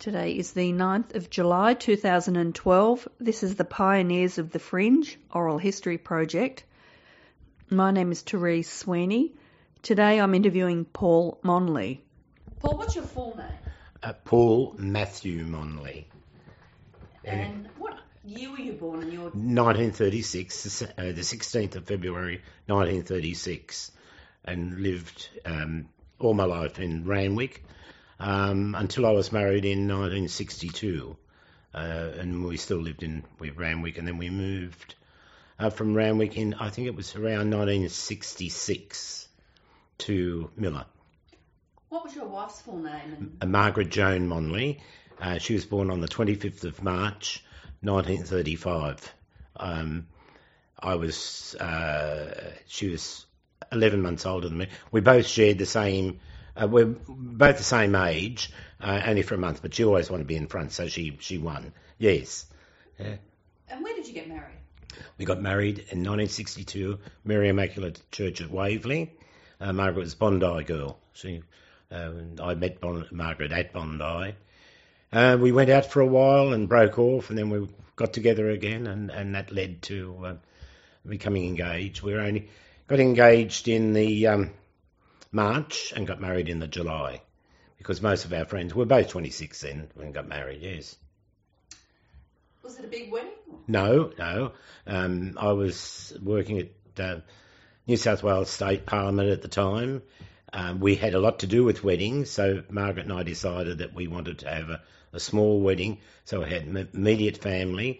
Today is the 9th of July 2012. This is the Pioneers of the Fringe Oral History Project. My name is Therese Sweeney. Today I'm interviewing Paul Monley. Paul, what's your full name? Paul Matthew Monley. And what year were you born? 1936, the 16th of February 1936, and lived all my life in Randwick until I was married in 1962, and we still lived in Randwick, and then we moved from Randwick in, I think it was around 1966, to Miller. What was your wife's full name? Margaret Joan Monley. She was born on the 25th of March 1935. She was 11 months older than me. We both shared the same, we're both the same age, only for a month, but she always wanted to be in front, so she won. Yes. And where did you get married? We got married in 1962, Mary Immaculate Church at Waverley. Margaret was a Bondi girl. I met Margaret at Bondi. We went out for a while and broke off, and then we got together again, and that led to becoming engaged. We only got engaged in the March and got married in the July, because most of our friends were both 26 then when we got married, yes. Was it a big wedding? No. I was working at New South Wales State Parliament at the time. We had a lot to do with weddings, so Margaret and I decided that we wanted to have a small wedding, so we had immediate family.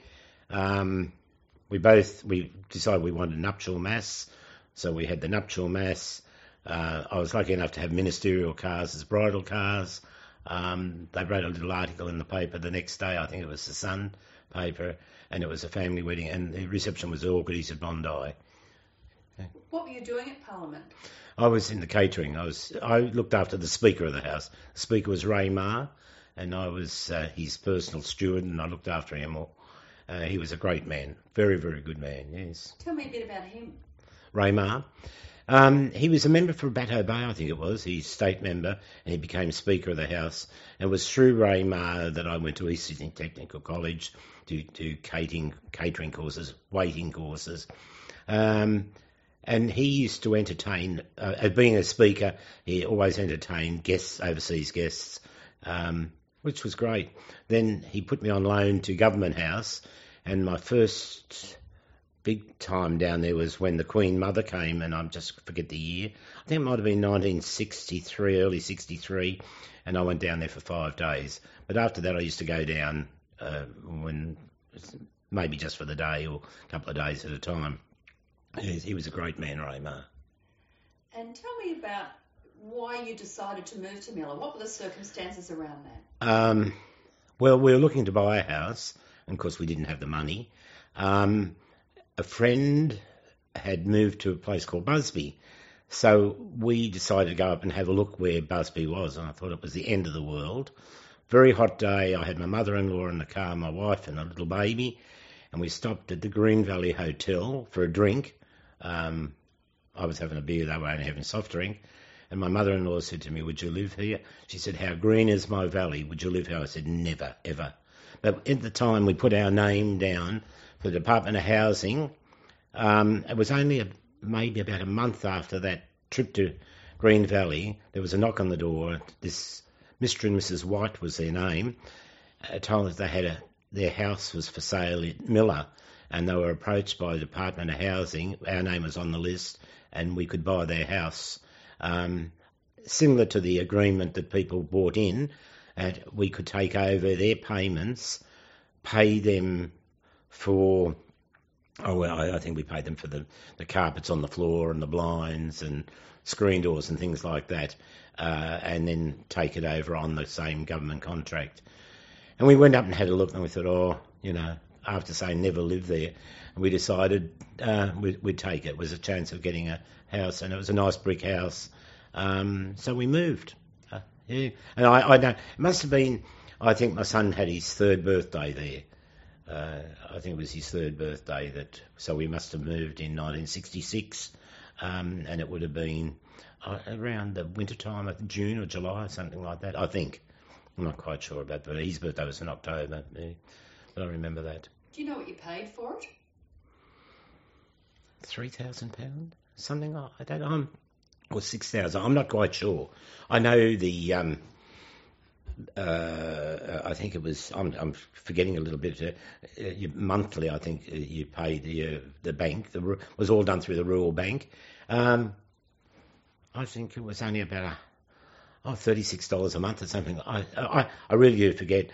We decided we wanted a nuptial mass, so we had the nuptial mass. I was lucky enough to have ministerial cars as bridal cars. They wrote a little article in the paper the next day, I think it was the Sun paper, and it was a family wedding, and the reception was at Orchids at Bondi. What were you doing at Parliament? I was in the catering. I looked after the Speaker of the House. The Speaker was Ray Maher, and I was his personal steward, and I looked after him all. He was a great man, very, very good man, yes. Tell me a bit about him. Ray Maher. He was a member for Bateau Bay, I think it was. He's state member, and he became Speaker of the House. And it was through Ray Maher that I went to East Sydney Technical College to do catering courses, waiting courses. And he used to entertain, being a speaker, he always entertained guests, overseas guests, which was great. Then he put me on loan to Government House, and my first big time down there was when the Queen Mother came, and I just forget the year. I think it might have been 1963, early 63, and I went down there for 5 days. But after that I used to go down maybe just for the day or a couple of days at a time. He was a great man, Ray Maher. And tell me about why you decided to move to Miller. What were the circumstances around that? Well, we were looking to buy a house, and of course we didn't have the money. A friend had moved to a place called Busby, so we decided to go up and have a look where Busby was, and I thought it was the end of the world. Very hot day. I had my mother-in-law in the car, my wife and a little baby, and we stopped at the Green Valley Hotel for a drink. I was having a beer, they were only having soft drink, and my mother-in-law said to me, "Would you live here?" She said, "How green is my valley, would you live here?" I said, "Never, ever." But at the time we put our name down for the Department of Housing. It was only maybe about a month after that trip to Green Valley, there was a knock on the door. This Mr. and Mrs. White was their name, told us their house was for sale at Miller, and they were approached by the Department of Housing. Our name was on the list, and we could buy their house. Similar to the agreement that people bought in, and we could take over their payments, pay them for... I think we paid them for the carpets on the floor and the blinds and screen doors and things like that, and then take it over on the same government contract. And we went up and had a look, and we thought, after saying never live there, we decided we'd take it. It was a chance of getting a house, and it was a nice brick house. So we moved. And I know, it must have been, I think my son had his 3rd birthday there. I think it was his 3rd birthday, so we must have moved in 1966, and it would have been around the winter time, June or July, something like that, I think. I'm not quite sure about that, but his birthday was in October, yeah, but I remember that. Do you know what you paid for it? £3,000, something like that. Or 6,000. I'm not quite sure. I know the. I think it was. I'm forgetting a little bit. Monthly, I think you paid the bank. Was all done through the rural bank. I think it was only about $36 a month or something. I really do forget.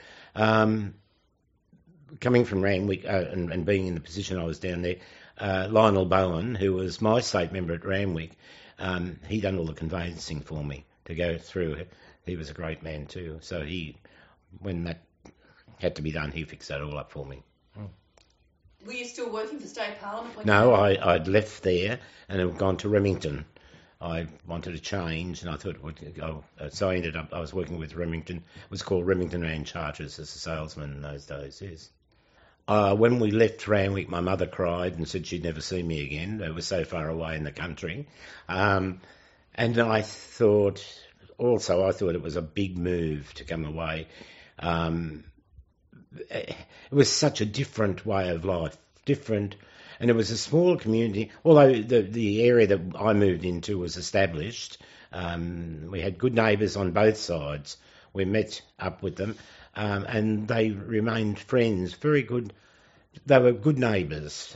Coming from Randwick and being in the position I was down there, Lionel Bowen, who was my state member at Randwick, he done all the conveyancing for me to go through. He was a great man too. So when that had to be done, he fixed that all up for me. Were you still working for State Parliament? No, I'd left there and had gone to Remington. I wanted to change, and I thought, so I ended up, I was working with Remington. It was called Remington Rand Charters as a salesman in those days, yes. When we left Randwick, my mother cried and said she'd never see me again. It was so far away in the country. And I thought it was a big move to come away. It was such a different way of life, and it was a small community, although the area that I moved into was established. We had good neighbours on both sides. We met up with them, and they remained friends, very good. They were good neighbours,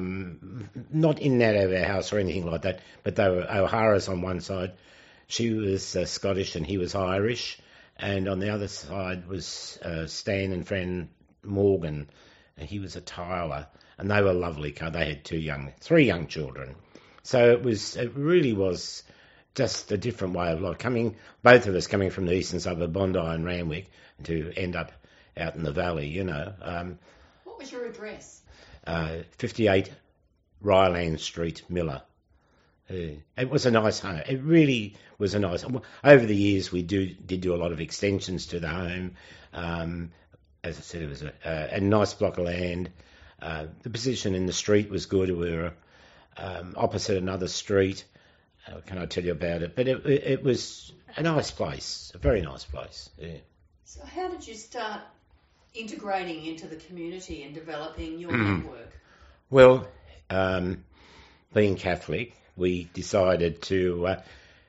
not in and out of our house or anything like that, but they were O'Hara's on one side. She was Scottish and he was Irish, and on the other side was Stan and Fran Morgan. He was a tiler, and they were lovely. They had three young children. So it really was just a different way of life. Both of us coming from the eastern suburb of Bondi and Randwick to end up out in the valley, you know. What was your address? 58 Ryland Street, Miller. It was a nice home. It really was a nice home. Over the years, we did do a lot of extensions to the home. As I said, it was a nice block of land. The position in the street was good. We were opposite another street. Can I tell you about it? But it was a nice place, a very nice place. Yeah. So how did you start integrating into the community and developing your network? Well, being Catholic, we decided to,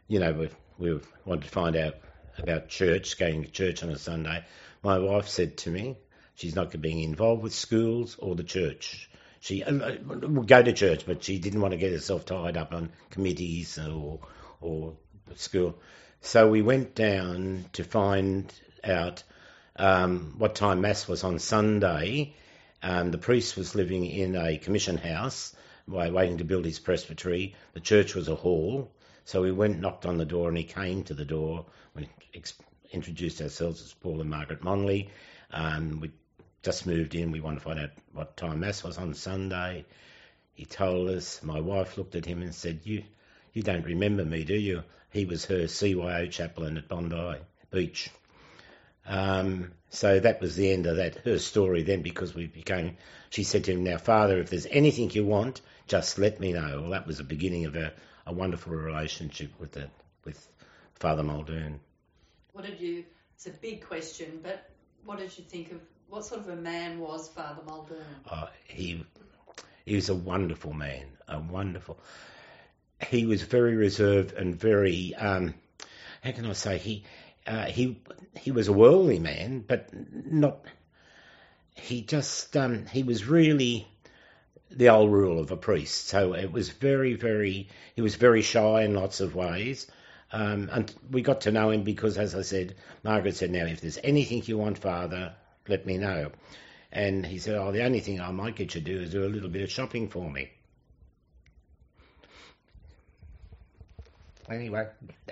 we wanted to find out about church, going to church on a Sunday. My wife said to me, she's not being involved with schools or the church. She would go to church, but she didn't want to get herself tied up on committees or school. So we went down to find out what time Mass was on Sunday. The priest was living in a commission house, waiting to build his presbytery. The church was a hall. So we went, knocked on the door, and he came to the door. We introduced ourselves as Paul and Margaret Monley. We just moved in. We wanted to find out what time Mass was on Sunday. He told us. My wife looked at him and said, you don't remember me, do you? He was her CYO chaplain at Bondi Beach. So that was the end of her story then, because she said to him, now, Father, if there's anything you want, just let me know. Well, that was the beginning of a wonderful relationship with Father Muldoon. It's a big question, but what did you think of, what sort of a man was Father Muldoon? He was a wonderful man, he was very reserved and very, how can I say, he was a worldly man, but not, he was really the old rule of a priest. So it was he was very shy in lots of ways. And we got to know him because, as I said, Margaret said, now, if there's anything you want, Father, let me know. And he said, the only thing I might get you to do is do a little bit of shopping for me. Anyway,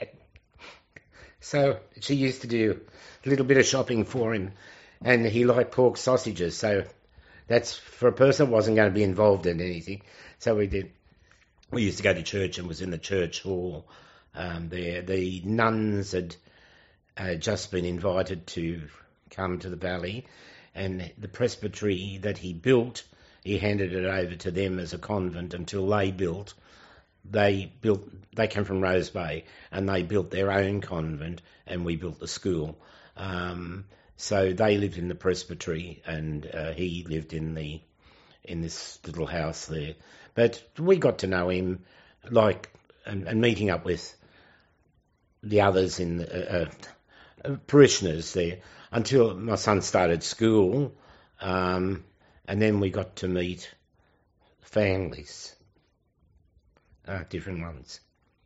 so she used to do a little bit of shopping for him, and he liked pork sausages, so that's for a person who wasn't going to be involved in anything. So we did. We used to go to church and was in the church hall there. The nuns had just been invited to come to the valley, and the presbytery that he built, he handed it over to them as a convent until they built. They came from Rose Bay, and they built their own convent, and we built the school. So they lived in the presbytery, and he lived in this little house there. But we got to know him, and meeting up with the others in parishioners there until my son started school, and then we got to meet families, different ones.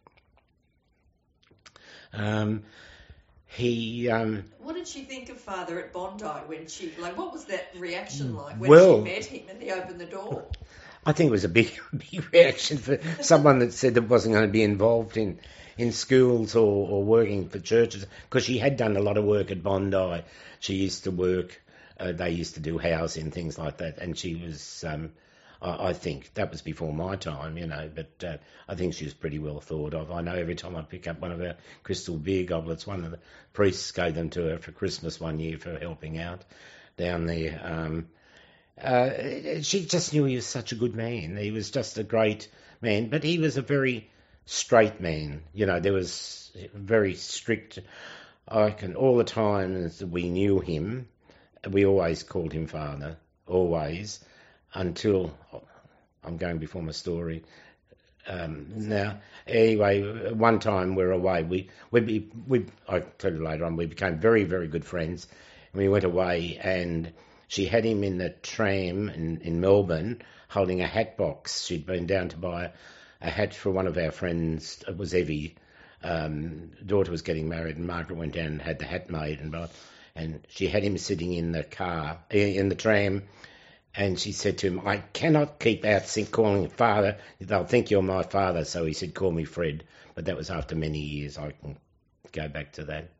What did she think of Father at Bondi when what was that reaction like when she met him and he opened the door? I think it was a big reaction for someone that said that wasn't going to be involved in schools or working for churches, because she had done a lot of work at Bondi. She used to work, they used to do housing, things like that, and she was, I think, that was before my time, but I think she was pretty well thought of. I know every time I pick up one of our crystal beer goblets, one of the priests gave them to her for Christmas one year for helping out down there. She just knew he was such a good man. He was just a great man, but he was a very straight man. There was very strict. All the time that we knew him, we always called him Father, always, until I'm going before my story. Now, anyway, one time we're away. I'll tell you later on. We became very, very good friends. And we went away, and she had him in the tram in Melbourne holding a hat box. She'd been down to buy a hat for one of our friends. It was Evie. Daughter was getting married, and Margaret went down and had the hat made. And she had him sitting in the car, in the tram, and she said to him, "I cannot keep out calling you Father. They'll think you're my father." So he said, "Call me Fred." But that was after many years. I can go back to that.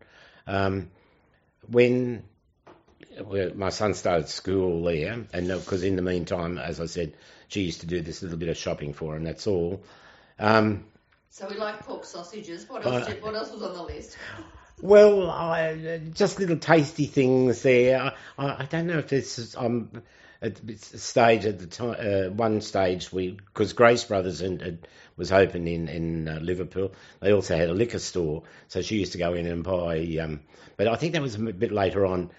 When my son started school there, and because in the meantime, as I said, she used to do this little bit of shopping for him, that's all. So we like pork sausages. What else was on the list? Well, just little tasty things there. I don't know if this is... at a stage at the time, one stage, because Grace Brothers was open in Liverpool, they also had a liquor store, so she used to go in and buy... but I think that was a bit later on.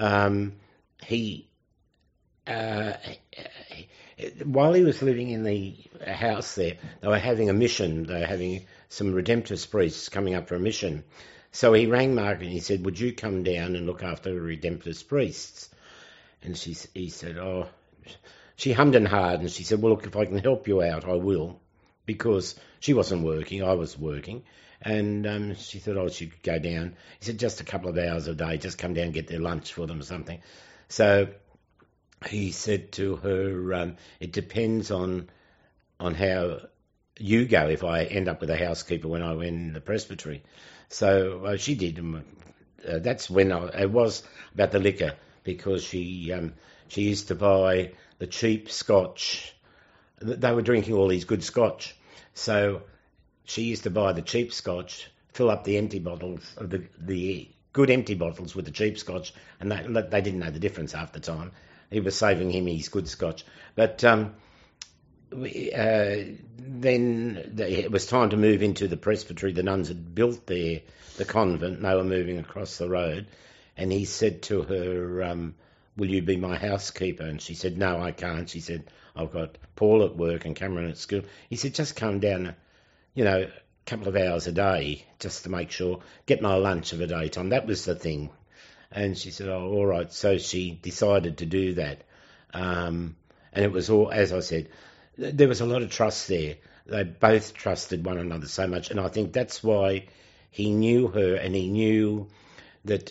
While he was living in the house there, they were having a mission. They were having some Redemptorist priests coming up for a mission. So he rang Margaret and he said, "Would you come down and look after the Redemptorist priests?" And he said, "Oh," she hummed and hawed, and she said, "Well, look, if I can help you out, I will," because she wasn't working, I was working. And she thought, "Oh, she could go down." He said, "Just a couple of hours a day, just come down and get their lunch for them or something." So he said to her, "It depends on how you go if I end up with a housekeeper when I went in the presbytery." So she did. That's when it was about the liquor, because she used to buy the cheap scotch. They were drinking all these good scotch. So she used to buy the cheap scotch, fill up the empty bottles, the good empty bottles with the cheap scotch, and they didn't know the difference half the time. He was saving him his good scotch. But then it was time to move into the presbytery. The nuns had built the convent, and they were moving across the road. And he said to her, "Will you be my housekeeper?" And she said, "No, I can't." She said, "I've got Paul at work and Cameron at school." He said, "Just come down, a couple of hours a day, just to make sure, get my lunch of a daytime." That was the thing. And she said, "Oh, all right." So she decided to do that. And it was all, as I said, there was a lot of trust there. They both trusted one another so much. And I think that's why he knew her, and he knew that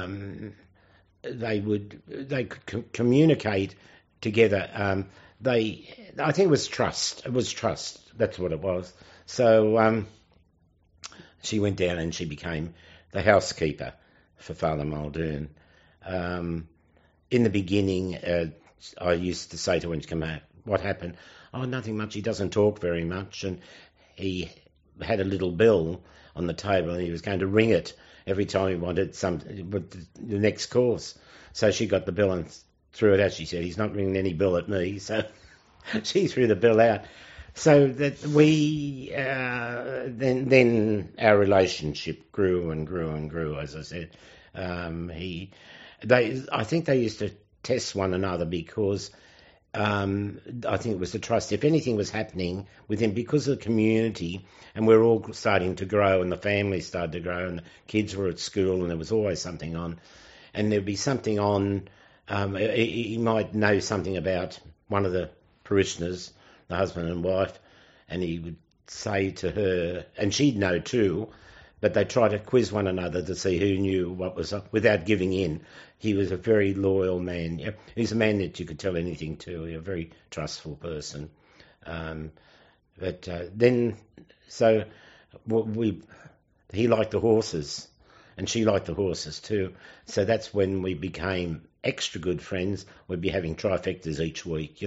they could communicate together. I think it was trust. It was trust. That's what it was. So she went down and she became the housekeeper for Father Muldoon. In the beginning, I used to say to her when she came out, "What happened?" "Oh, nothing much. He doesn't talk very much." And he had a little bell on the table, and he was going to ring it every time he wanted the next course. So she got the bell and threw it out. She said, "He's not ringing any bell at me." So she threw the bell out. So that we then our relationship grew and grew and grew, as I said. I think they used to test one another because I think it was the trust. If anything was happening with him, because of the community, and we're all starting to grow, and the family started to grow, and the kids were at school, and there was always something on, and there'd be something on. He might know something about one of the parishioners, the husband and wife, and he would say to her, and she'd know too, but they try to quiz one another to see who knew what was up without giving in. He was a very loyal man. He's a man that you could tell anything to, a very trustful person. He liked the horses, and she liked the horses too. So that's when we became extra good friends. We'd be having trifectas each week,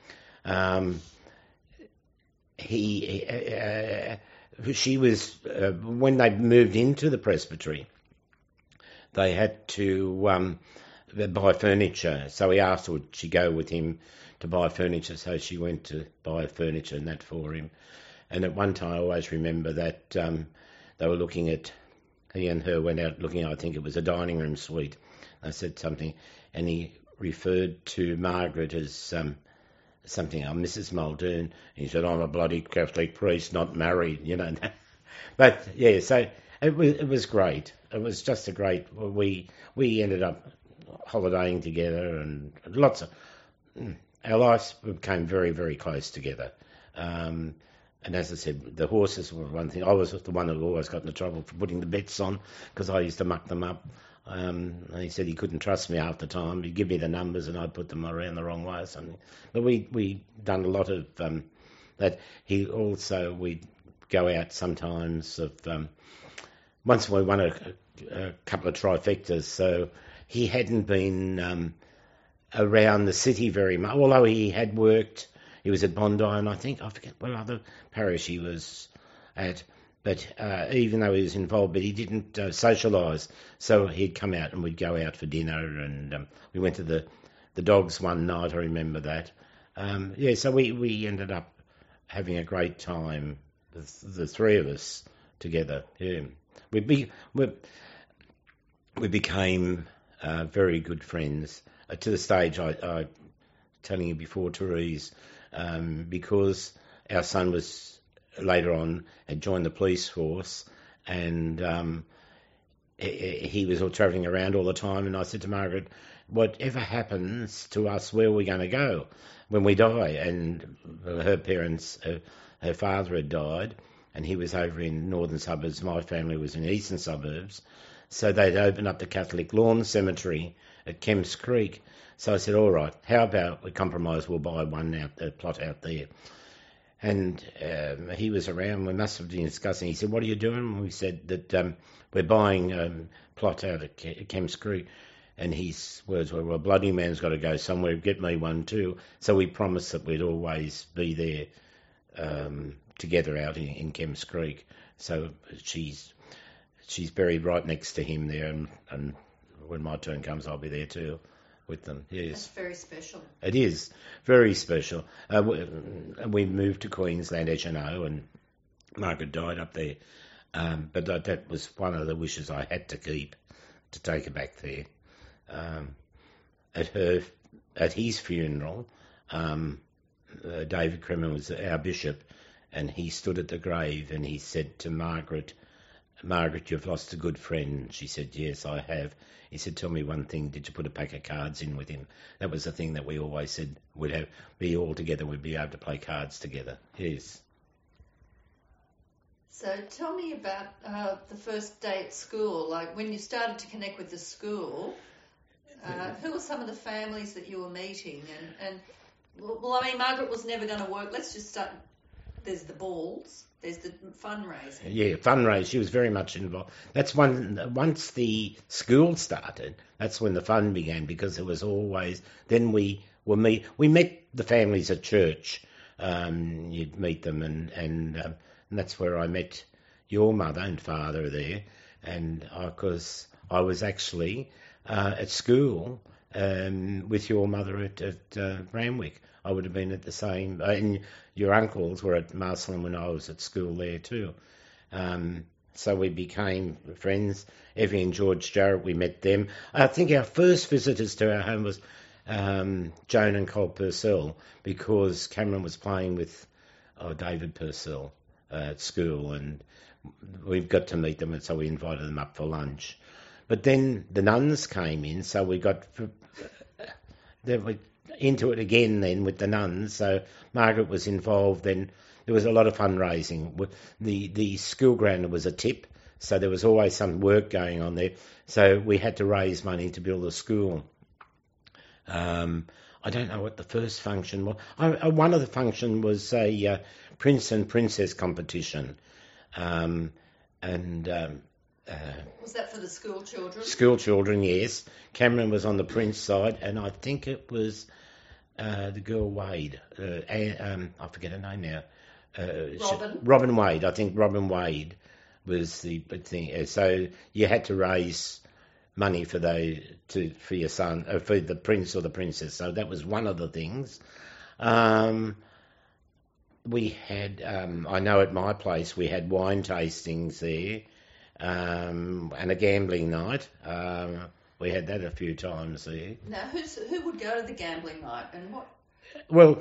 She was, when they moved into the presbytery, they had to buy furniture. So he asked would she go with him to buy furniture. So she went to buy furniture and that for him. And at one time I always remember that they were looking at, he and her went out looking, I think it was a dining room suite. They said something, and he referred to Margaret as something, Mrs. Muldoon. He said, I'm a bloody Catholic priest, not married, But, yeah, so it was great. It was just a great, we ended up holidaying together, and our lives became very, very close together. And as I said, the horses were one thing. I was the one who always got into trouble for putting the bets on because I used to muck them up. And he said he couldn't trust me half the time. He'd give me the numbers and I'd put them around the wrong way or something. But we done a lot of that. We'd go out sometimes once we won a couple of trifectas, so he hadn't been around the city very much, although he had worked. He was at Bondi, and I forget what other parish he was at. But even though he was involved, but he didn't socialise. So he'd come out and we'd go out for dinner, and we went to the dogs one night. I remember that. So we ended up having a great time, the three of us together. Yeah, we became very good friends to the stage I telling you before, Therese, because our son was later on had joined the police force, and he was all travelling around all the time. And I said to Margaret, whatever happens to us, where are we going to go when we die? And her parents, her father had died, and he was over in northern suburbs. My family was in eastern suburbs. So they'd opened up the Catholic Lawn Cemetery at Kemps Creek. So I said, all right, how about we compromise? We'll buy a plot out there. And he was around. We must have been discussing. He said, what are you doing? And we said that we're buying a plot out at Kemps Creek. And his words were, well, bloody man's got to go somewhere. Get me one too. So we promised that we'd always be there together out in Kemps Creek. So she's buried right next to him there. And when my turn comes, I'll be there too. With them, yes. That's very special. It is very special. We moved to Queensland, as you know, and Margaret died up there. But that was one of the wishes I had to keep, to take her back there. At his funeral, David Kremen was our bishop, and he stood at the grave and he said to Margaret, you've lost a good friend. She said, yes, I have. He said, tell me one thing, did you put a pack of cards in with him? That was the thing that we always said we'd be all together, we'd be able to play cards together. Yes. So tell me about the first day at school, like when you started to connect with the school, who were some of the families that you were meeting? And Margaret was never going to work. Let's just start. There's the balls. There's the fundraising. Yeah, fundraising. She was very much involved. That's once the school started, that's when the fun began, because it was always, then we met the families at church. You'd meet them, and that's where I met your mother and father there. And because I was actually at school with your mother at Randwick. I would have been at the same, and your uncles were at Marcelin when I was at school there too. So we became friends. Effie and George Jarrett, we met them. I think our first visitors to our home was Joan and Cole Purcell, because Cameron was playing with David Purcell at school, and we've got to meet them, and so we invited them up for lunch. But then the nuns came in, so we got into it again then with the nuns. So Margaret was involved. Then there was a lot of fundraising. The school ground was a tip, so there was always some work going on there. So we had to raise money to build a school. I don't know what the first function was. One of the function was a Prince and Princess competition. Was that for the school children? School children, yes. Cameron was on the Prince side, and I think it was the girl Wade. I forget her name now. Robin Wade. I think Robin Wade was the thing. So you had to raise money for your son, for the prince or the princess. So that was one of the things. We had, I know at my place we had wine tastings there, and a gambling night. We had that a few times there. Now, who would go to the gambling night, and what? Well,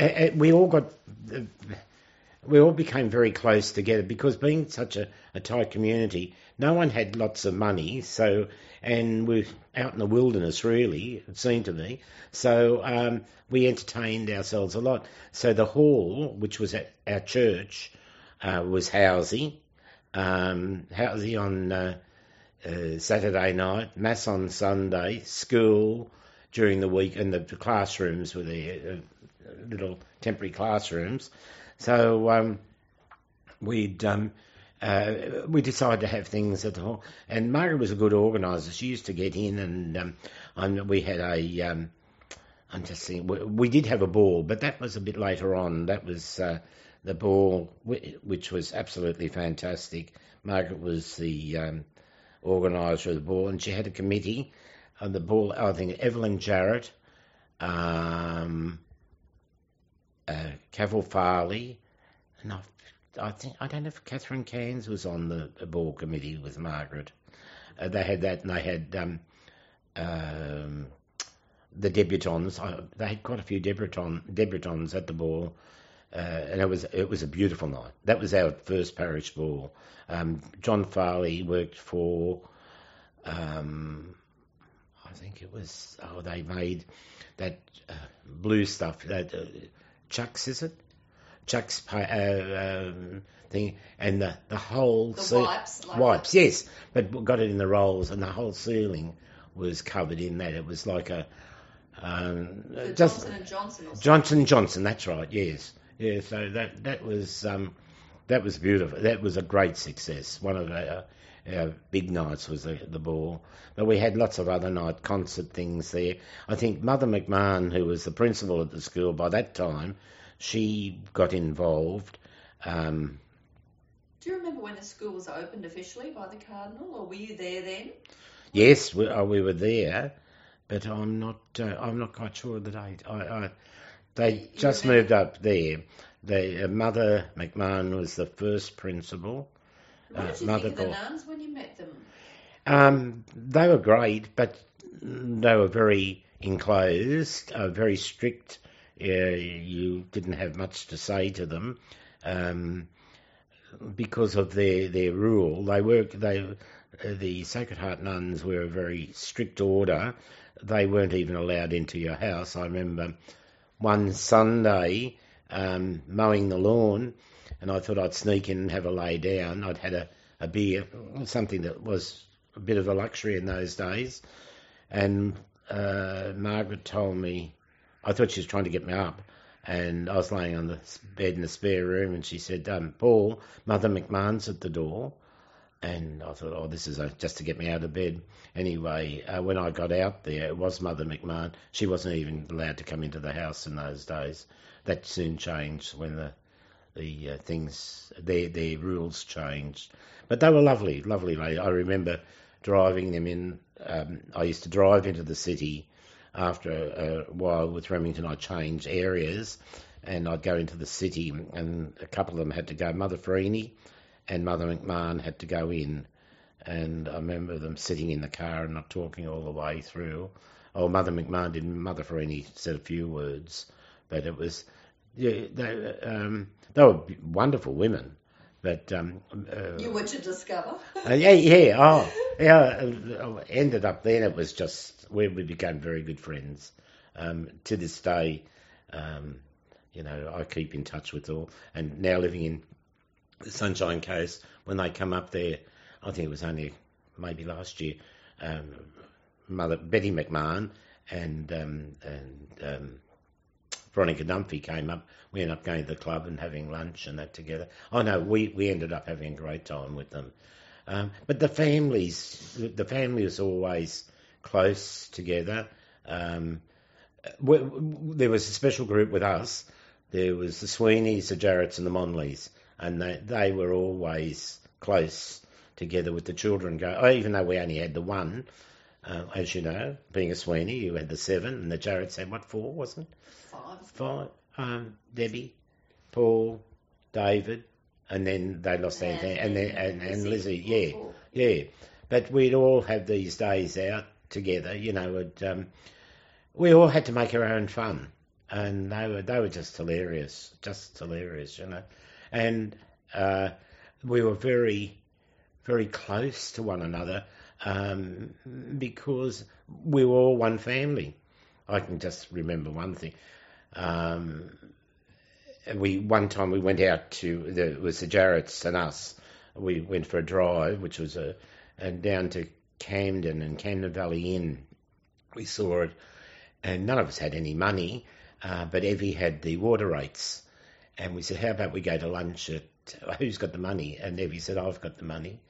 we all became very close together, because being such a tight community, no one had lots of money. So, and we're out in the wilderness, really, it seemed to me. So we entertained ourselves a lot. So the hall, which was at our church, was Housey. Housey on Saturday night, Mass on Sunday, school during the week, and the classrooms were there, little temporary classrooms. So we decided to have things at the hall. And Margaret was a good organiser. She used to get in, and we had I'm just thinking, we did have a ball, but that was a bit later on. That was the ball, which was absolutely fantastic. Margaret was the organiser of the ball, and she had a committee on the ball. I think Evelyn Jarrett, Cavill Farley, and I don't know if Catherine Cairns was on the ball committee with Margaret. They had that, and they had the debutantes. They had quite a few debutantes at the ball, and it was a beautiful night. That was our first parish ball. John Farley worked for, I think it was, they made that blue stuff, that Chuck's, is it? Chuck's thing, and the whole... Wipes, yes, but got it in the rolls, and the whole ceiling was covered in that. It was like a... Johnson & Johnson or something. Johnson & Johnson, that's right, yes. Yeah, so that was beautiful. That was a great success. One of our big nights was the ball. But we had lots of other night concert things there. I think Mother McMahon, who was the principal at the school by that time, she got involved. Do you remember when the school was opened officially by the Cardinal, or were you there then? Yes, we were there, but I'm not quite sure of the date. They just moved up there. Mother McMahon was the first principal. What did you think of the nuns when you met them? They were great, but they were very enclosed, very strict. You didn't have much to say to them because of their rule. The Sacred Heart nuns were a very strict order. They weren't even allowed into your house. I remember one Sunday mowing the lawn, and I thought I'd sneak in and have a lay down. I'd had a beer, something that was a bit of a luxury in those days, and Margaret told me, I thought she was trying to get me up, and I was laying on the bed in the spare room, and she said, Paul, Mother McMahon's at the door. And I thought, this is just to get me out of bed. Anyway, when I got out there, it was Mother McMahon. She wasn't even allowed to come into the house in those days. That soon changed when the things, their rules changed. But they were lovely, lovely ladies. I remember driving them in. I used to drive into the city after a while with Remington. I'd change areas, and I'd go into the city, and a couple of them had to go. Mother Freeney and Mother McMahon had to go in. And I remember them sitting in the car and not talking all the way through. Oh, Mother McMahon didn't. Mother Farini said a few words, but it was, yeah, they were wonderful women. But you were to discover. Ended up then. It was just where we became very good friends. To this day, I keep in touch with all. And now living in the Sunshine Coast, when they come up there, I think it was only maybe last year, Mother Betty McMahon and Veronica Dunphy came up. We ended up going to the club and having lunch and that together. Oh no, we ended up having a great time with them. But the family was always close together. There was a special group with us. There was the Sweeneys, the Jarretts and the Monleys, and they were always close together with the children. Even though we only had the one, as you know, being a Sweeney, you had the 7, and the Jarretts had, 4, wasn't it? 5. Debbie, Paul, David, and then they lost and Lizzie. Yeah. But we'd all have these days out together, we all had to make our own fun, and they were just hilarious, and we were very, very close to one another, because we were all one family. I can just remember one thing. One time we went out it was the Jarretts and us. We went for a drive, which was and down to Camden and Camden Valley Inn. We saw it, and none of us had any money, but Evie had the water rates, and we said, how about we go to lunch at, who's got the money? And Evie said, I've got the money.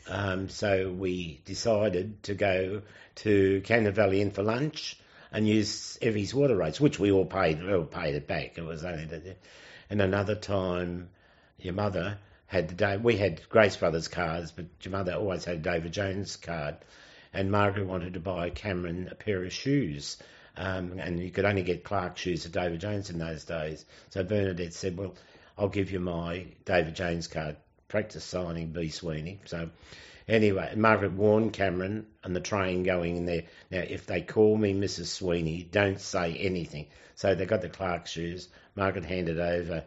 So we decided to go to Camden Valley Inn for lunch and use Evie's water rates, which we all paid. We all paid it back. It was only and another time, your mother had we had Grace Brothers cards, but your mother always had a David Jones card, and Margaret wanted to buy Cameron a pair of shoes, and you could only get Clark shoes at David Jones in those days. So Bernadette said, well, I'll give you my David Jones card. Practice signing B. Sweeney. So anyway, Margaret warned Cameron and the train going in there, now if they call me Mrs. Sweeney, don't say anything. So they got the Clark shoes. Margaret handed over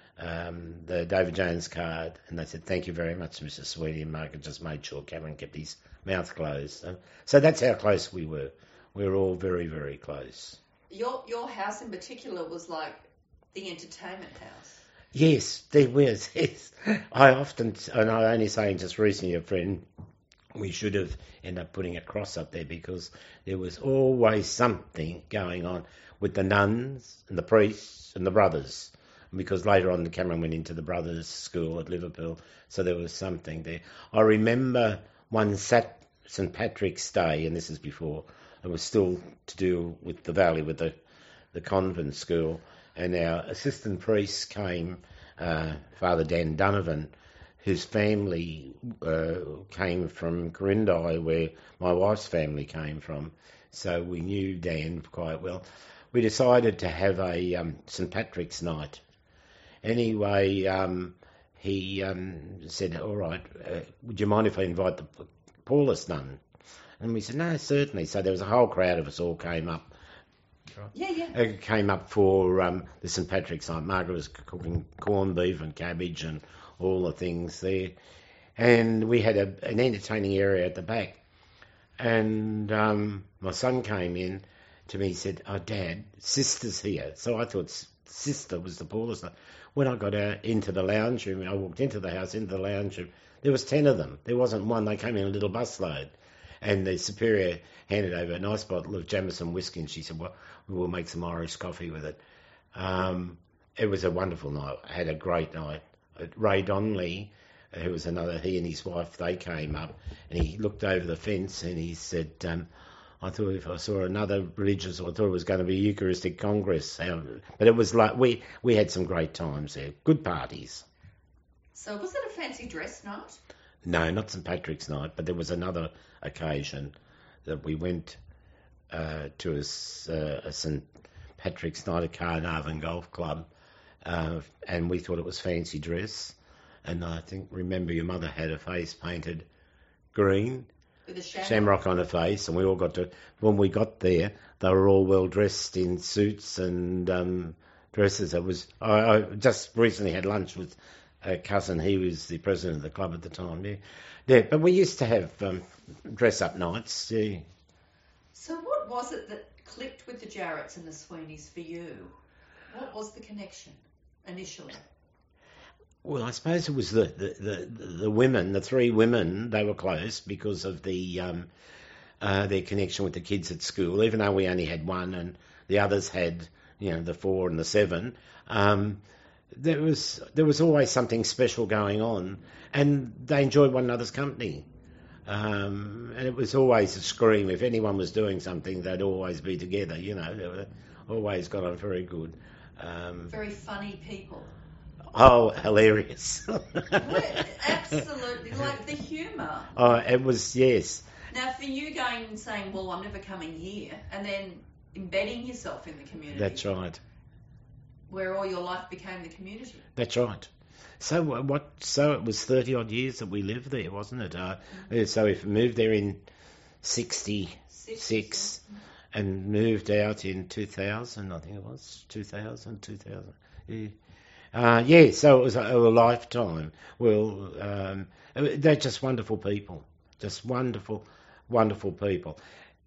the David Jones card, and they said, thank you very much, Mrs. Sweeney. And Margaret just made sure Cameron kept his mouth closed. So that's how close we were. We were all very, very close. Your house in particular was like the entertainment house. Yes, there was. Yes. I only saying just recently, a friend, we should have ended up putting a cross up there because there was always something going on with the nuns and the priests and the brothers. Because later on, Cameron went into the brothers' school at Liverpool, so there was something there. I remember one St. Patrick's Day, and this is before it was still to do with the Valley, with the convent school. And our assistant priest came, Father Dan Donovan, whose family came from Corindai, where my wife's family came from. So we knew Dan quite well. We decided to have a St. Patrick's night. Anyway, he said, all right, would you mind if I invite the Paulist nun? And we said, no, certainly. So there was a whole crowd of us all came up. Yeah. Came up for the St. Patrick's night. Margaret was cooking corned beef and cabbage and all the things there. And we had an entertaining area at the back. And my son came in to me and said, oh, Dad, Sister's here. So I thought Sister was the Paulist night. When I got out into the lounge room, I walked into the house, into the lounge room, there was 10 of them. There wasn't one. They came in a little busload. And the superior handed over a nice bottle of Jameson whiskey, and she said, well, we will make some Irish coffee with it. It was a wonderful night. I had a great night. Ray Donnelly, who was he and his wife, they came up, and he looked over the fence, and he said, I thought if I saw another religious, I thought it was going to be a Eucharistic Congress. But it was like, we had some great times there. Good parties. So was it a fancy dress night? No, not St. Patrick's night, but there was another occasion that we went to a St. Patrick's night at Carnarvon Golf Club, and we thought it was fancy dress. and I remember your mother had her face painted green, With a shamrock on her face, and we all when we got there, they were all well dressed in suits and dresses. I just recently had lunch with a cousin. He was the president of the club at the time. Yeah. But we used to have dress up nights. Yeah. So what was it that clicked with the Jarretts and the Sweeneys for you? What was the connection initially? Well, I suppose it was the women, the three women. They were close because of their connection with the kids at school. Even though we only had one, and the others had, the 4 and the 7. There was always something special going on, and they enjoyed one another's company. And it was always a scream. If anyone was doing something, they'd always be together. They were always got on very good. Very funny people. Oh, hilarious. Absolutely, like the humour. Oh, it was, yes. Now, for you going and saying, well, I'm never coming here, and then embedding yourself in the community. That's right. Where all your life became the community. That's right. So So it was 30 odd years that we lived there, wasn't it? So we moved there in 66 and moved out in 2000, I think it was 2000. Yeah. So it was a lifetime. Well, they're just wonderful people, just wonderful people.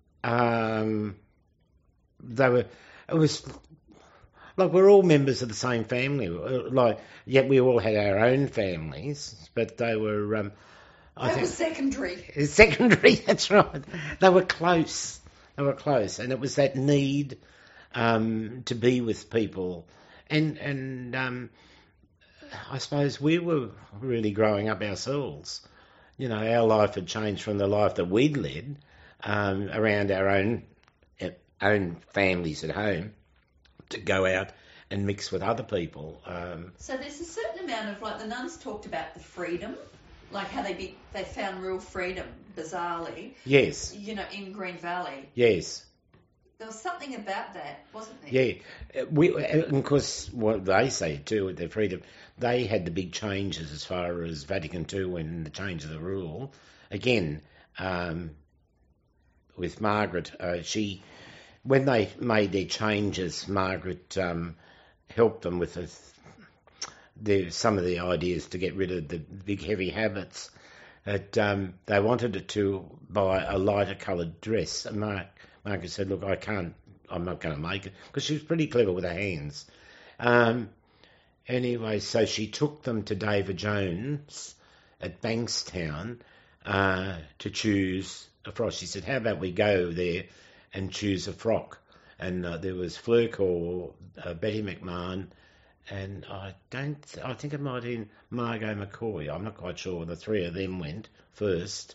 It was. Like, we're all members of the same family. Yet we all had our own families, but they were. They were secondary. Secondary, that's right. They were close, and it was that need to be with people, and I suppose we were really growing up ourselves. Our life had changed from the life that we'd led around our own families at home, to go out and mix with other people. So there's a certain amount of, like, the nuns talked about the freedom, like how they found real freedom, bizarrely. Yes. In Green Valley. Yes. There was something about that, wasn't there? Yeah. And of course, what they say too, with their freedom, they had the big changes as far as Vatican II and the change of the rule. Again, with Margaret, when they made their changes, Margaret helped them with some of the ideas to get rid of the big heavy habits. They wanted her to buy a lighter coloured dress. And Margaret said, look, I'm not going to make it, because she was pretty clever with her hands. Anyway, so she took them to David Jones at Bankstown to choose a frock. She said, how about we go there and choose a frock? And there was Fleur Call, Betty McMahon, and I think it might have been Margot McCoy. I'm not quite sure. The three of them went first.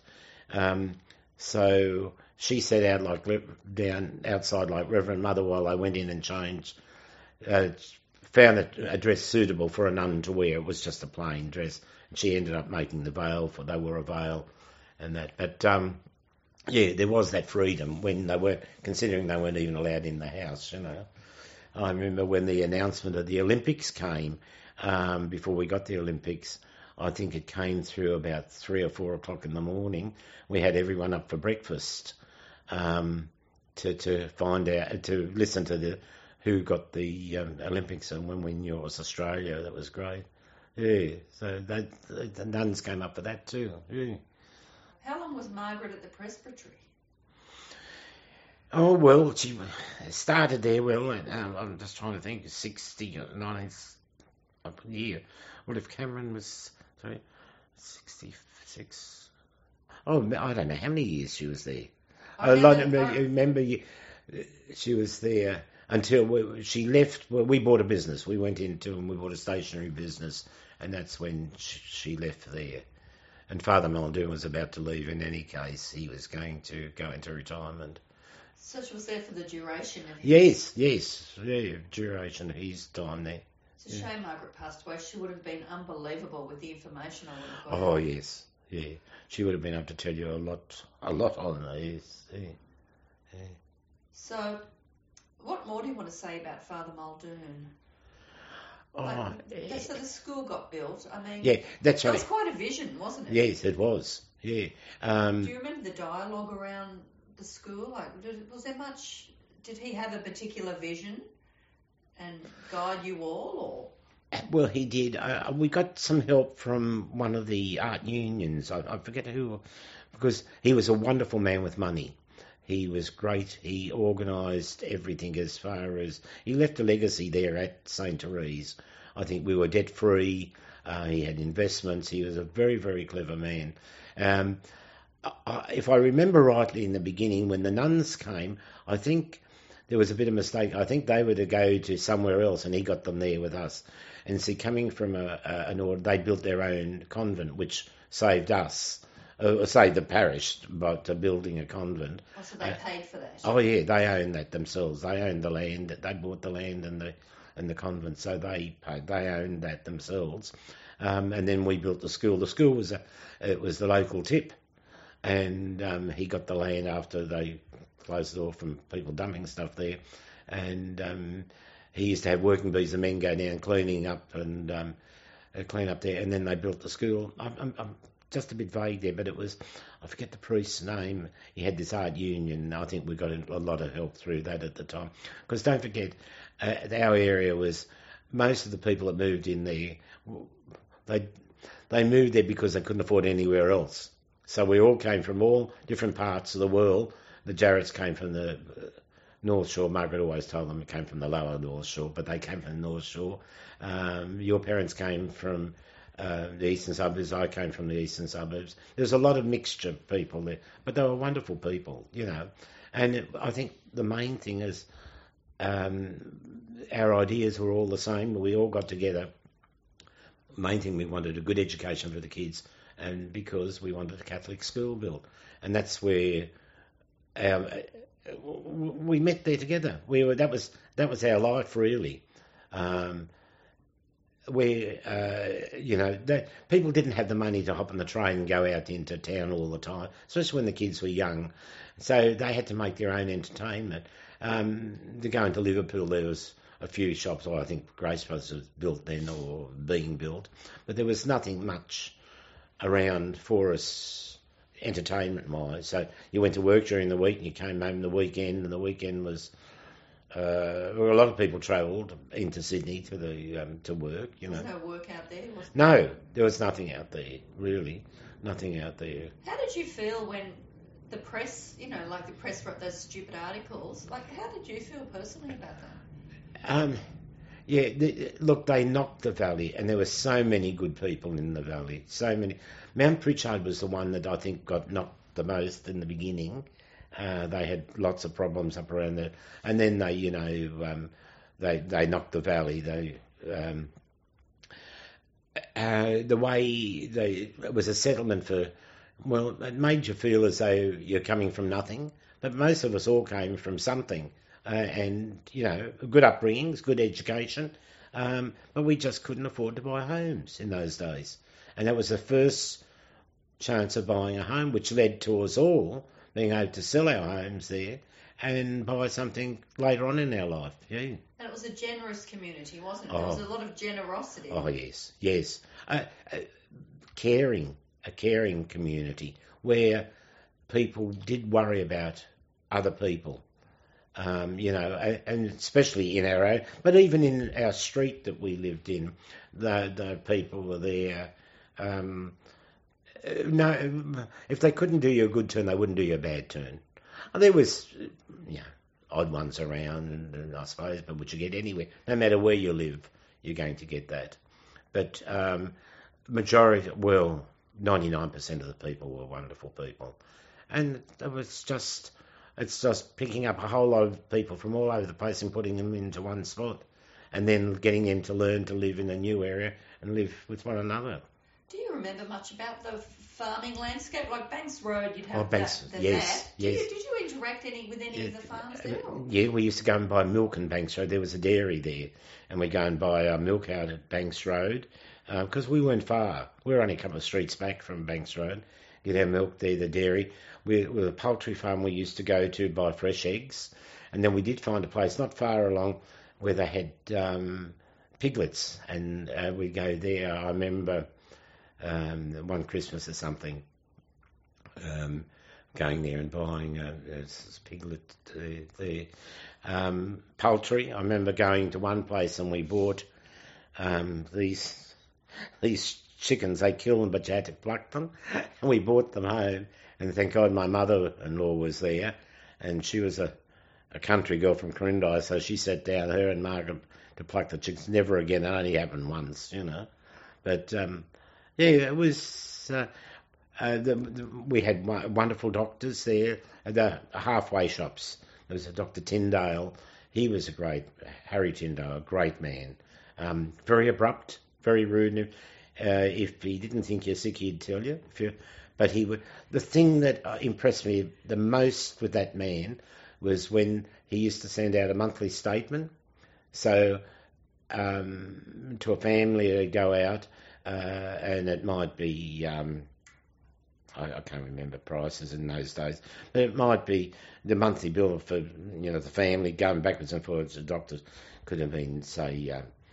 So she sat out down outside like Reverend Mother while I went in and changed. Found a dress suitable for a nun to wear. It was just a plain dress. And she ended up making the veil, for they wore a veil and that. But yeah, there was that freedom when they weren't, considering they weren't even allowed in the house, I remember when the announcement of the Olympics came, before we got the Olympics, I think it came through about 3 or 4 o'clock in the morning. We had everyone up for breakfast to find out, to listen to who got the Olympics, and when we knew it was Australia, that was great. Yeah, so the nuns came up for that too. Yeah. How long was Margaret at the presbytery? Oh, well, she started there, I'm just trying to think, 60, 19th year. Well, if Cameron was, 66, I don't know how many years she was there. I remember she was there until she left. Well, we bought a business. We went into and we bought a stationery business, and that's when she left there. And Father Muldoon was about to leave in any case. He was going to go into retirement. So she was there for the duration of his... Yes, duration of his time there. It's a shame Margaret passed away. She would have been unbelievable with the information I would have got. Oh, yes, yeah. She would have been able to tell you a lot on her, yes. Yeah. So, what more do you want to say about Father Muldoon? So the school got built. I mean, Yeah, that's that right. was quite a vision, wasn't it? Yes, it was. Yeah. Do you remember the dialogue around the school? Like, was there much? Did he have a particular vision and guide you all, Well, he did. We got some help from one of the art unions. I forget who, because he was a wonderful man with money. He was great. He organised everything as far as... He left a legacy there at St. Therese. I think we were debt-free. He had investments. He was a very, very clever man. If I remember rightly in the beginning, when the nuns came, I think there was a bit of mistake. I think they were to go to somewhere else, and he got them there with us. And see, coming from an order, they built their own convent, which saved us. Saved the parish by building a convent. Oh, so they paid for that? Oh yeah, they owned that themselves. They owned the land. They bought the land and the convent, so they paid. They owned that themselves. And then we built the school. The school was the local tip, and he got the land after they closed it off from people dumping stuff there. And he used to have working bees and men go down cleaning up and clean up there, and then they built the school. I'm just a bit vague there, but it was, I forget the priest's name. He had this art union. I think we got a lot of help through that at the time. Because don't forget, our area was, most of the people that moved in there, they moved there because they couldn't afford anywhere else. So we all came from all different parts of the world. The Jarretts came from the North Shore. Margaret always told them it came from the lower North Shore, but they came from the North Shore. Your parents came from the eastern suburbs. I came from the eastern suburbs. There's a lot of mixture of people there, but they were wonderful people, you know. And I think the main thing is our ideas were all the same. We all got together. Main thing, we wanted a good education for the kids, and because we wanted a Catholic school built, and that's where we met there together. That was our life really. People didn't have the money to hop on the train and go out into town all the time, especially when the kids were young. So they had to make their own entertainment. To go into Liverpool, there was a few shops. I think Grace Brothers was built then or being built, but there was nothing much around for us entertainment-wise. So you went to work during the week and you came home the weekend, and the weekend was... a lot of people travelled into Sydney to work, you know. There was no work out there? No, there was nothing out there, really. Nothing out there. How did you feel when the press, like the press wrote those stupid articles? Like, how did you feel personally about that? Look, they knocked the valley, and there were so many good people in the valley. So many. Mount Pritchard was the one that I think got knocked the most in the beginning. They had lots of problems up around there, and then they knocked the valley. It was a settlement for. Well, it made you feel as though you're coming from nothing, but most of us all came from something, and good upbringings, good education, but we just couldn't afford to buy homes in those days, and that was the first chance of buying a home, which led to us all being able to sell our homes there and buy something later on in our life. Yeah. And it was a generous community, wasn't it? There was a lot of generosity. Oh, yes. A caring community where people did worry about other people, and especially in our own, but even in our street that we lived in, the people were there. No, if they couldn't do you a good turn, they wouldn't do you a bad turn. There was, odd ones around, and I suppose, but would you get anywhere? No matter where you live, you're going to get that. But 99% of the people were wonderful people. And it's just picking up a whole lot of people from all over the place and putting them into one spot, and then getting them to learn to live in a new area and live with one another. Do you remember much about the farming landscape? Like Banks Road, you'd have Banks, that. Yes. Did you interact with any of the farms there? Yeah, we used to go and buy milk in Banks Road. There was a dairy there, and we'd go and buy milk out at Banks Road because we weren't far. We were only a couple of streets back from Banks Road. Get our milk there, the dairy. With a poultry farm we used to go to buy fresh eggs, and then we did find a place not far along where they had piglets, and we'd go there. I remember one Christmas or something, going there and buying piglet, the poultry. I remember going to one place and we bought these chickens. They kill them, but you had to pluck them. And we brought them home, and thank God my mother-in-law was there, and she was a country girl from Corindai, so she sat down, her and Margaret, to pluck the chickens. Never again. It only happened once, you know. But it was. We had wonderful doctors there at the halfway shops. There was a Dr. Tyndale. He was Harry Tyndale, a great man. Very abrupt, very rude. If he didn't think you're sick, he'd tell you. But he would. The thing that impressed me the most with that man was when he used to send out a monthly statement. So to a family, they'd go out, and it might be. I can't remember prices in those days, but it might be the monthly bill for the family going backwards and forwards. The doctors could have been, say,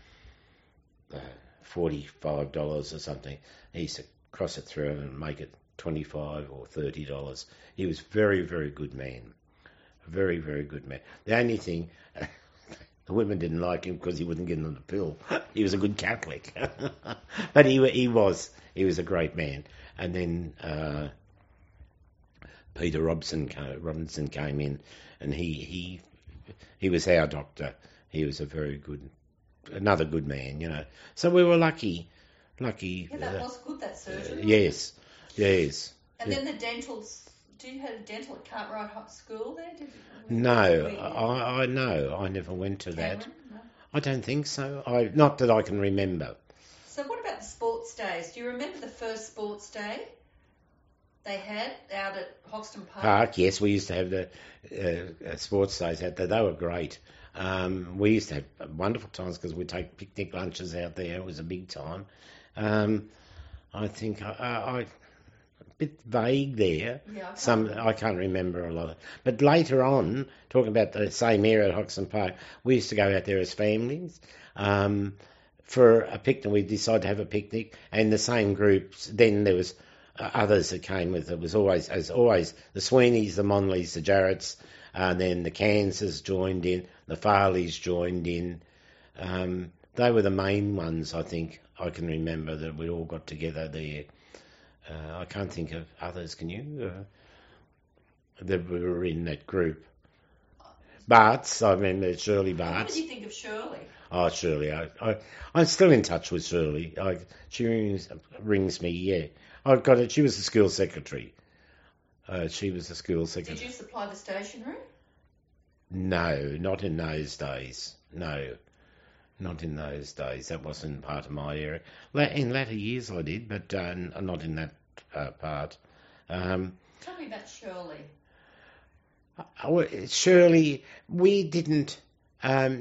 $45 or something. He used to cross it through and make it $25 or $30. He was very, very good man. Very, very good man. The only thing, the women didn't like him because he wouldn't give them the pill. He was a good Catholic, but he was a great man. And then Peter Robinson came in, and he was our doctor. He was another good man, So we were lucky. Yeah, that was good, that surgery. Yes. And then the dentals. Do you have a dental at Cartwright School there? No, I never went to that. No? I don't think so. Not that I can remember. So what about the sports days? Do you remember the first sports day they had out at Hoxton Park? Yes, we used to have the sports days out there. They were great. We used to have wonderful times because we'd take picnic lunches out there. It was a big time. I think I a bit vague there. Yeah, I can't remember a lot. But later on, talking about the same area at Hoxton Park, we used to go out there as families. For a picnic, we decided to have a picnic, and the same groups. Then there was others that came with it. It was always the Sweeneys, the Monleys, the Jarretts, and then the Kansas joined in, the Farleys joined in. They were the main ones, I think. I can remember that we all got together there. I can't think of others. Can you? That we were in that group. Barts, I remember Shirley Barts. What did you think of Shirley? Oh, Shirley. I'm still in touch with Shirley. She rings me, yeah. I've got it. She was the school secretary. She was the school secretary. Did you supply the stationery? No, not in those days. No, not in those days. That wasn't part of my area. In latter years I did, but not in that part. Tell me about Shirley. Shirley, we didn't. Her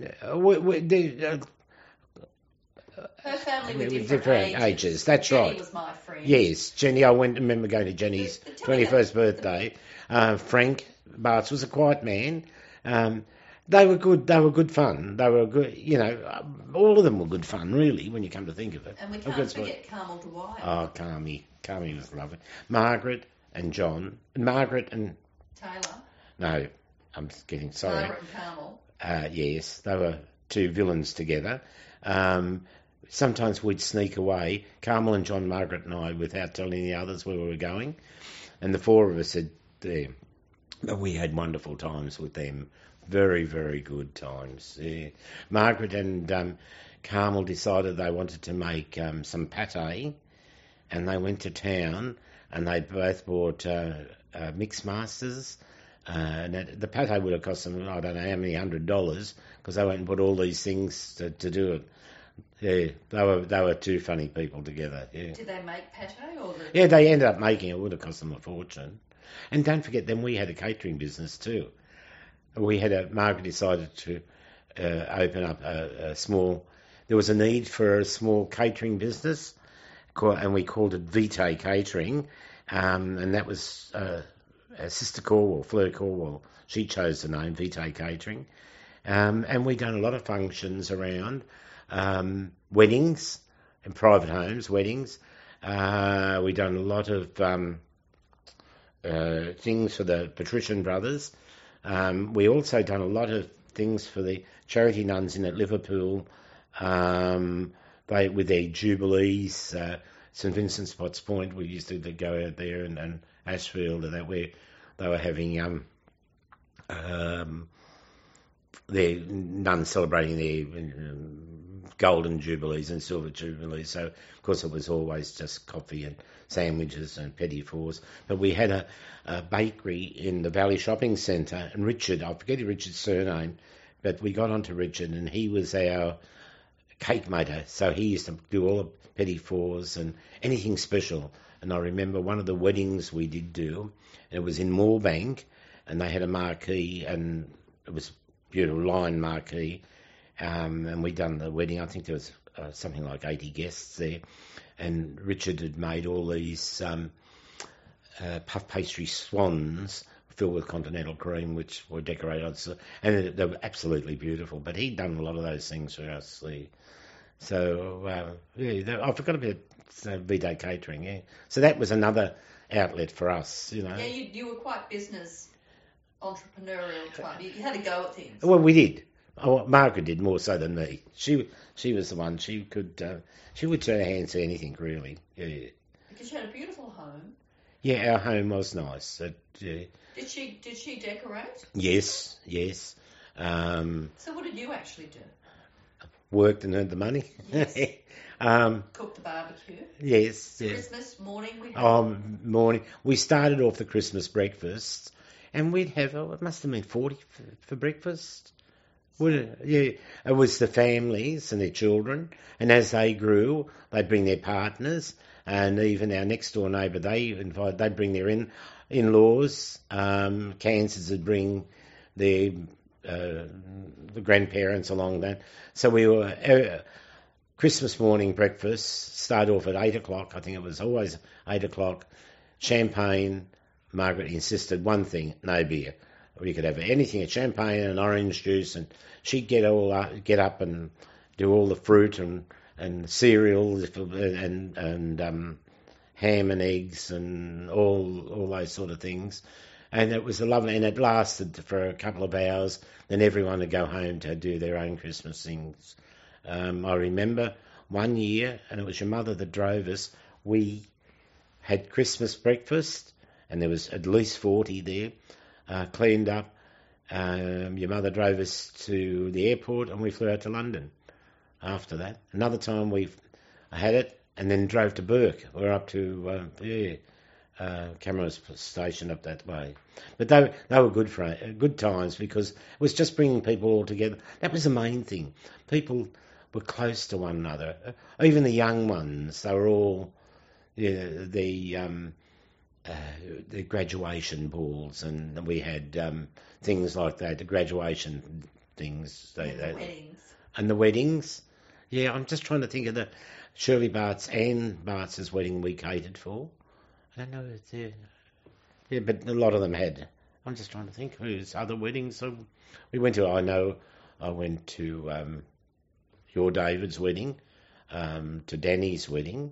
family were different ages. That's Jenny right. Was my friend. Yes, Jenny. I remember going to Jenny's 21st birthday. Frank Barts was a quiet man. They were good. They were good fun. They were good. All of them were good fun, really, when you come to think of it. And we can't forget Carmel Dwyer. Oh, Carmy was lovely. Margaret and John. Margaret and Taylor. No, I'm getting sorry. Margaret and Carmel. Yes, they were two villains together. Sometimes we'd sneak away, Carmel and John, Margaret and I, without telling the others where we were going. And the four of us had there. But we had wonderful times with them. Very, very good times. Yeah. Margaret and Carmel decided they wanted to make some pate, and they went to town, and they both bought Mix Masters. And the pate would have cost them, I don't know how many $100, because they went and put all these things to do it. Yeah, they were two funny people together. Yeah. Did they make pate or? Yeah, they ended up making it. It would have cost them a fortune. And don't forget, then we had a catering business too. Margaret decided to open up a small. There was a need for a small catering business, and we called it Vitae Catering, and that was. Sister Corwell, Fleur Corwell, she chose the name Vitae Catering. And we'd done a lot of functions around. weddings in private homes, weddings. We done a lot of things for the Patrician Brothers. We also done a lot of things for the charity nuns in at Liverpool. With their jubilees, St Vincent's Potts Point, we used to go out there, and Ashfield, and that where they were having their nuns celebrating their golden jubilees and silver jubilees. So, of course, it was always just coffee and sandwiches and petit fours. But we had a bakery in the Valley Shopping Centre, and Richard, I forget Richard's surname, but we got onto Richard, and he was our cake maker. So he used to do all the petit fours and anything special. And I remember one of the weddings we did do, and it was in Moorebank, and they had a marquee, and it was a beautiful line marquee. And we done the wedding. I think there was something like 80 guests there. And Richard had made all these puff pastry swans filled with continental cream, which were decorated. And they were absolutely beautiful. But he'd done a lot of those things for us. So, I forgot about V-Day Catering, yeah. So that was another outlet for us, you know. Yeah, you were quite business entrepreneurial type. You had a go at things. Well, we did. Oh, Margaret did more so than me. She was the one. She would turn her hands to anything, really. Yeah. Because you had a beautiful home. Yeah, our home was nice. Did she decorate? Yes. So what did you actually do? Worked and earned the money. Yes. Cooked the barbecue. Yes. Christmas morning morning. We started off the Christmas breakfast, and we'd have, it must have been 40 for breakfast. It was the families and their children, and as they grew, they'd bring their partners, and even our next door neighbour, they'd bring their in-laws. Kansas would bring their the grandparents along that. So we were Christmas morning breakfast started off at 8 o'clock. I think it was always 8 o'clock. Champagne. Margaret insisted one thing: no beer. We could have anything, a champagne and orange juice, and she'd get up and do all the fruit and cereal and ham and eggs and all those sort of things. And it was lovely, and it lasted for a couple of hours. Then everyone would go home to do their own Christmas things. I remember one year, and it was your mother that drove us. We had Christmas breakfast, and there was at least 40 there. Cleaned up. Your mother drove us to the airport, and we flew out to London after that. Another time I had it, and then drove to Burke. We were up to Camera's station up that way. But they were good times, because it was just bringing people all together. That was the main thing. People were close to one another. Even the young ones, they were all the graduation balls, and we had things like that, the graduation things. The weddings. And the weddings. Yeah, I'm just trying to think of the Shirley Anne Bartz's wedding we catered for. I don't know if they're... Yeah, but a lot of them had. I'm just trying to think whose other weddings. So we went to... I went to your David's wedding, to Danny's wedding,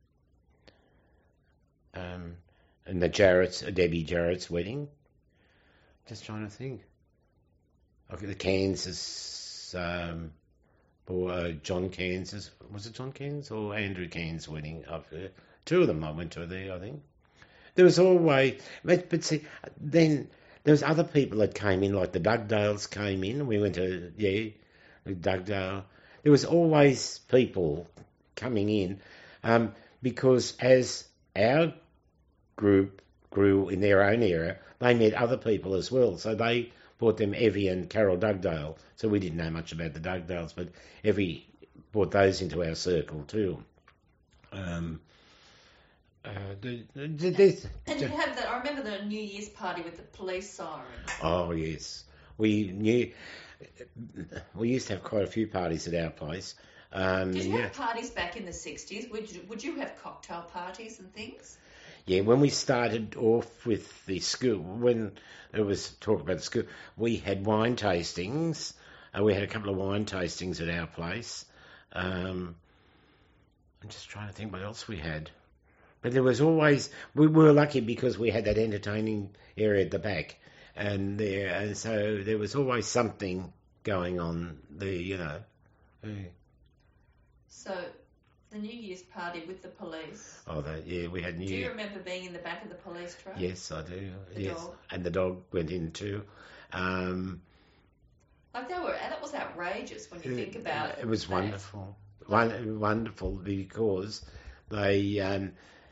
and Debbie Jarrett's wedding. Just trying to think. Okay, the Kansas, or John Kansas. Was it John Kansas or Andrew Kansas' wedding? Two of them I went to there, I think. There was always... But see, then there was other people that came in, like the Dugdales came in. We went to, Dugdale. There was always people coming in, because as our group grew in their own area, they met other people as well. So they brought them Evie and Carol Dugdale. So we didn't know much about the Dugdales, but Evie brought those into our circle too. And you have that. I remember the New Year's party with the police siren. Oh yes, we used to have quite a few parties at our place. Did you have parties back in the 60s? Would you have cocktail parties and things? Yeah, when we started off with the school, when it was talk about the school, we had wine tastings. We had a couple of wine tastings at our place. I'm just trying to think what else we had. But there was always, we were lucky because we had that entertaining area at the back, and so there was always something going on there, you know. Yeah. So, the New Year's party with the police. Oh, we had New Do you Year. remember being in the back of the police truck? Yes, I do. The yes, dog? and the dog went in too. Like that was outrageous when you think about it. It was that. wonderful, wonderful because they.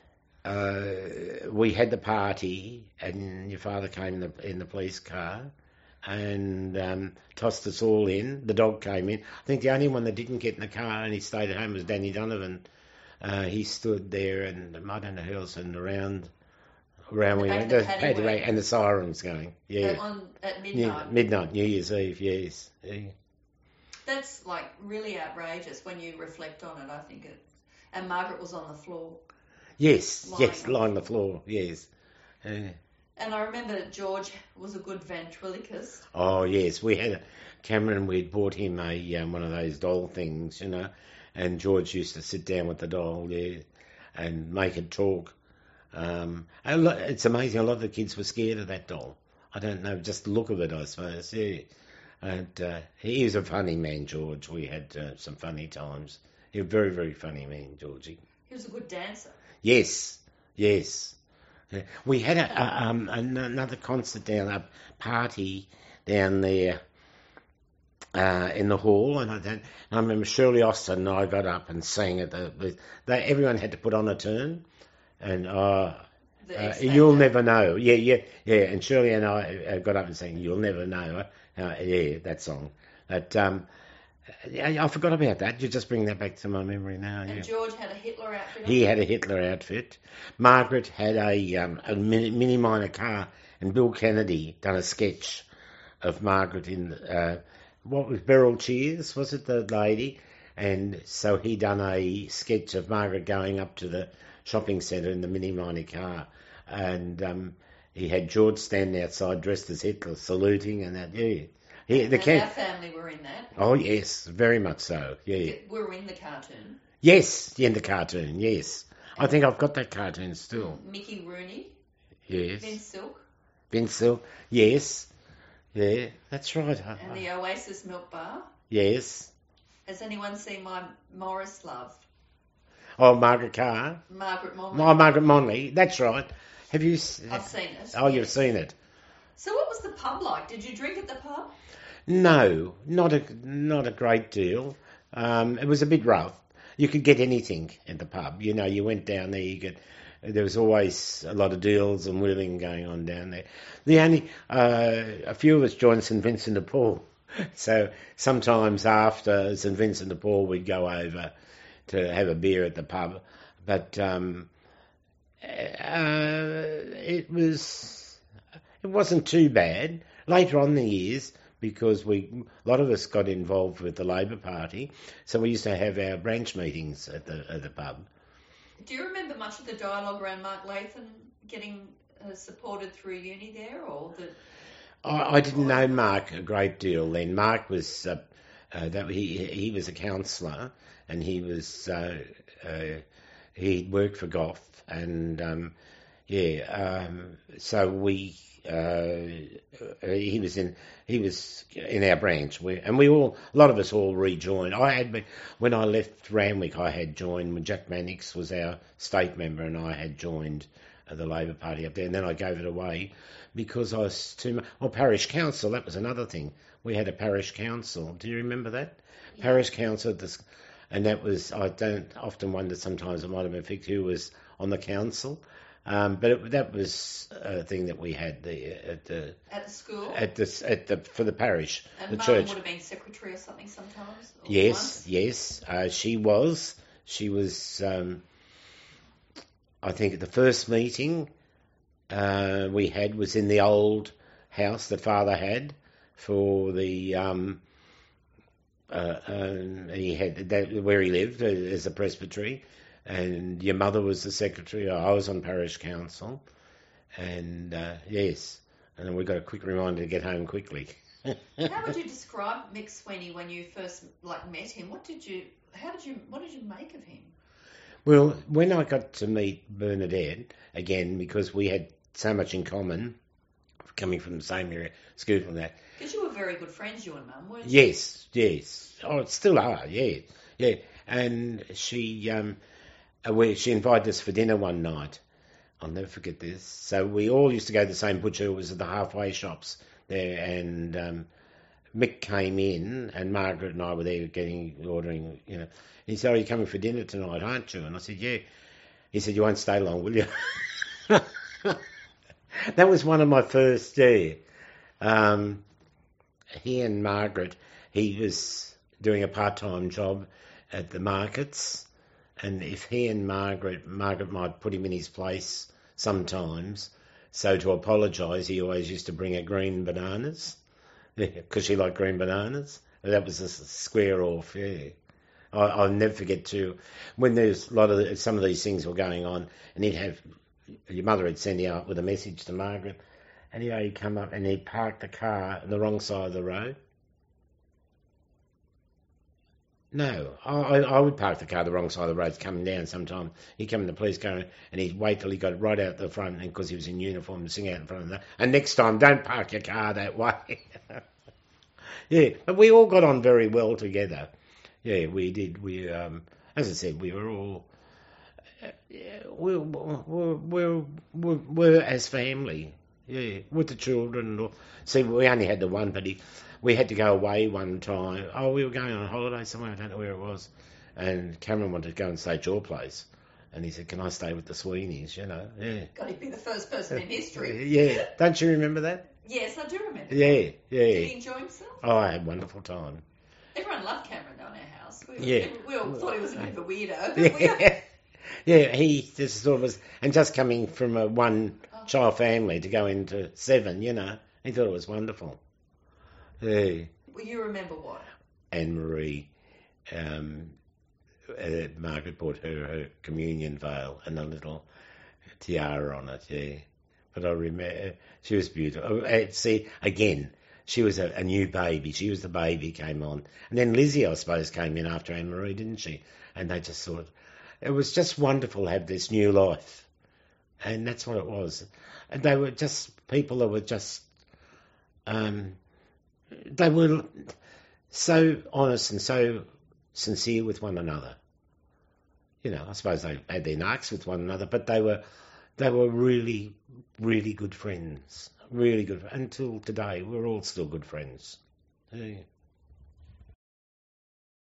We had the party, and your father came in the police car, and tossed us all in. The dog came in. I think the only one that didn't get in the car and he stayed at home was Danny Donovan. He stood there, and I don't know who else, and around we went. The The paddy paddy wagon. and the sirens going. Yeah, At midnight. midnight, New Year's Eve. Yes. Yeah. That's like really outrageous when you reflect on it. I think it. And Margaret was on the floor. Yes, Lying lying on on the floor. Yes. And I remember George was a good ventriloquist. Oh yes, we had Cameron. We'd bought him a one of those doll things, you know, and George used to sit down with the doll there and make it talk. It's amazing. A lot of the kids were scared of that doll. I don't know, just the look of it, I suppose. Yeah, and he is a funny man, George. We had some funny times. He was a very, very funny man, Georgie. He was a good dancer. Yes, yes. Yeah. We had another concert a party down there in the hall, and I remember Shirley Austin and I got up and sang at everyone had to put on a turn, and you'll never know. Yeah. And Shirley and I got up and sang "You'll Never Know." Yeah, that song. But I forgot about that. You just bring that back to my memory now. And Yeah. George had a Hitler outfit on. He had a Hitler outfit. Margaret had a mini minor car, and Bill Kennedy done a sketch of Margaret in what was Beryl Cheers, was it, the lady? And so he done a sketch of Margaret going up to the shopping centre in the mini minor car, and he had George standing outside dressed as Hitler saluting, and that. Yeah. Our family were in that. Oh yes, very much so. Yeah. We were in the cartoon. Yes, in the cartoon. Yes, I think I've got that cartoon still. Mickey Rooney. Yes. Vince Silk. Vince Silk. Yes. Yeah, that's right. And the Oasis Milk Bar. Yes. Has anyone seen my Morris Love? Oh, Margaret Carr. Margaret Monley. Oh, Margaret Monley. That's right. Have you? I've seen it. Oh, you've seen it. So what was the pub like? Did you drink at the pub? No, not a great deal. It was a bit rough. You could get anything at the pub. You know, you went down there, there was always a lot of deals and wheeling going on down there. A few of us joined St Vincent de Paul. So sometimes after St Vincent de Paul, we'd go over to have a beer at the pub. But it wasn't too bad. Later on in the years, because a lot of us got involved with the Labor Party, so we used to have our branch meetings at the pub. Do you remember much of the dialogue around Mark Latham getting supported through uni there, or the? I didn't know Mark a great deal then. Mark was he was a councillor, and he worked for Gough, and so we. He was in our branch, a lot of us all rejoined. When I left Randwick, I had joined when Jack Mannix was our state member, and I had joined the Labor Party up there, and then I gave it away because I was too much. Well, parish council, that was another thing. We had a parish council. Do you remember that? Yeah. Parish council, and that was. I don't often wonder. Sometimes it might have been fixed who was on the council. But that was a thing that we had at the school for the parish, and the Mum church. would have been secretary or something sometimes. Or yes, once. Yes, she was. She was. I think the first meeting we had was in the old house that Father had for the. He had that where he lived as a presbytery. And your mother was the secretary. I was on parish council, and yes, and then we got a quick reminder to get home quickly. How would you describe Mick Sweeney when you first met him? What did you make of him? Well, when I got to meet Bernadette again, because we had so much in common, coming from the same area, school from that. Because you were very good friends, you and Mum, weren't you? Yes. Oh, still are, yeah. And she invited us for dinner one night. I'll never forget this. So we all used to go to the same butcher. It was at the halfway shops there, and Mick came in, and Margaret and I were there ordering. He said, "Oh, you're coming for dinner tonight, aren't you?" And I said, "Yeah." He said, "You won't stay long, will you?" That was one of my first day. He and Margaret, he was doing a part-time job at the markets, and if he and Margaret might put him in his place sometimes. So to apologise, he always used to bring her green bananas, because she liked green bananas. That was a square off, yeah. I'll never forget when there's some of these things were going on, and your mother had sent you out with a message to Margaret, and he'd come up and he'd park the car on the wrong side of the road. No, I would park the car the wrong side of the road coming down sometime. He'd come in the police car and he'd wait till he got right out the front, and because he was in uniform, and sing out in front of that. And next time, don't park your car that way. Yeah, but we all got on very well together. Yeah, we did. We, as I said, we were all, we're as family. Yeah, with the children. See, we only had the one, but we had to go away one time. Oh, we were going on holiday somewhere, I don't know where it was. And Cameron wanted to go and stay at your place. And he said, "Can I stay with the Sweeneys?" Yeah. God, he'd be the first person in history. Yeah. Don't you remember that? Yes, I do remember. Yeah. Did he enjoy himself? Oh, I had a wonderful time. Everyone loved Cameron down our house. We all thought he was a bit of a weirdo. But Yeah, he just sort of was, and just coming from a one-child family to go into 7, he thought it was wonderful. Yeah. Well, you remember what? Anne-Marie, Margaret bought her communion veil and a little tiara on it, yeah. But I remember, she was beautiful. See, again, she was a new baby. She was the baby, came on. And then Lizzie, I suppose, came in after Anne-Marie, didn't she? And they just it was just wonderful to have this new life. And that's what it was. And they were just people that were just, they were so honest and so sincere with one another. I suppose they had their knacks with one another, but they were really, really good friends. Really good. Until today, we're all still good friends. Yeah.